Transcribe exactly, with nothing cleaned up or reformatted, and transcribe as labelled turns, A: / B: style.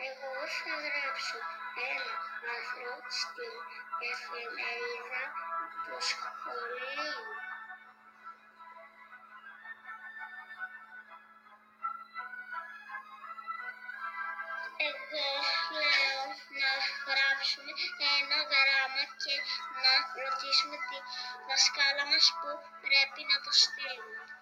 A: Εγώ θα γράψω ένα άρθρο στην εφημερίδα του σχολείου. Εγώ λέω να γράψουμε ένα γράμμα και να ρωτήσουμε τη δασκάλα μας που πρέπει να το στείλουμε.